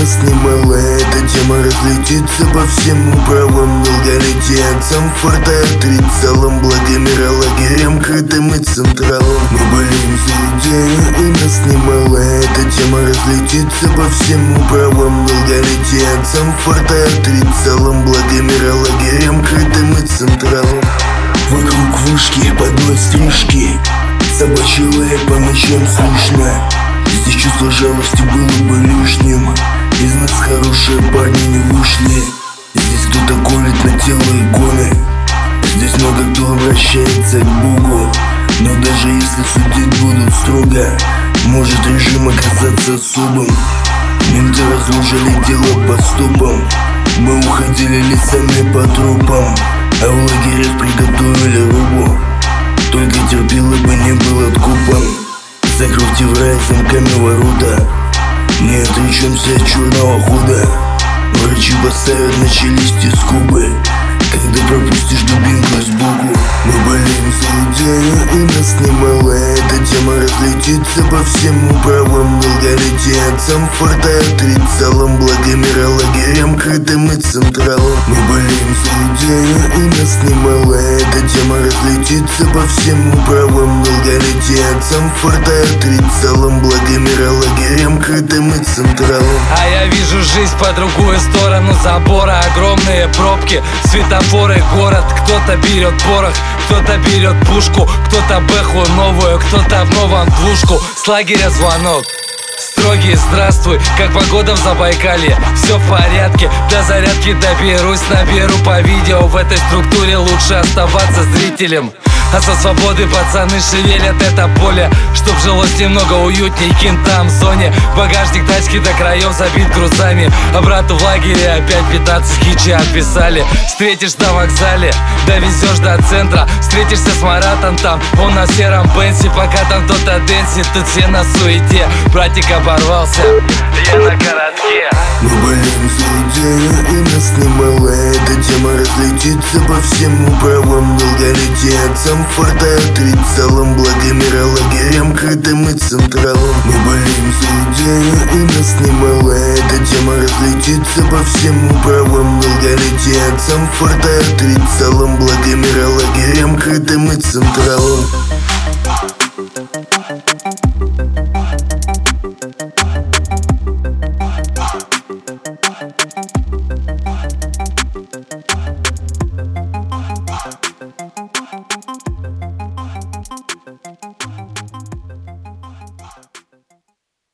нас немало. Эта тема разлетится по всем управам, долголетиянцам, фортотрицалам, благомира, лагерям, крытым и централам. Мы болеем за идею, и нас немало. Эта тема разлетится по всем управам, долголетиянцам, фортотрицалам, благомира, лагерям, крытым и централам. Вокруг вышки, под одной стрижки, собачий лай по ночам слышно. Здесь чувство жалости было бы лишним. Из нас хорошие парни не вышли. Здесь кто-то колет на тело иконы. Здесь много кто обращается к Богу. Но даже если судить будут строго, может режим оказаться особым. Менты разложили дело по стопам. Мы уходили лицами по трупам, а в лагерях приготовили рыбу. Только терпило бы не было откупом. Закройте в рай замками ворота. Не отречемся от черного хода. Врачи поставят на челюсти скобы, когда пропустишь дубинку сбоку. Мы болеем за идею, и нас немало. Эта тема разлетится по всем управам, долголетиянцам, фортотрицалам, благомира, лагерям, крытым и централам. Мы болеем за идею, и нас немало. Эта тема разлетится по всем управам, долголетиянцам, фортотрицалам, благомира, лагерям, крытым и централам. А я вижу жизнь по другую сторону забора. Огромные пробки, светофоры, город. Кто-то берет порох, кто-то берет пушку, кто-то бэху новую, кто-то в новом двушку. С лагеря звонок строгий: здравствуй, как погода в Забайкалье? Все в порядке, до зарядки доберусь, наберу по видео. В этой структуре лучше оставаться зрителем. А со свободы пацаны шевелят это поле, чтоб жилось немного уютней кентам в зоне. Багажник тачки до краев забит грузами. Обратно в лагере опять 15 хичи отписали. Встретишь на вокзале, довезешь до центра. Встретишься с Маратом там, он на сером бенсе. Пока там кто-то дэнсит, тут все на суете. Братик оборвался, я на коротке. Мы болеем за идею, и нас немало. Эта тема разлетится по всем управам, долголетиянцам, фортотрицалам, благомира, лагерям, крытым и централам. Мы болеем за идею, и нас немало. Эта тема разлетится по всем управам, долголетиянцам, фортотрицалам, благомира, лагерям, крытым и централам.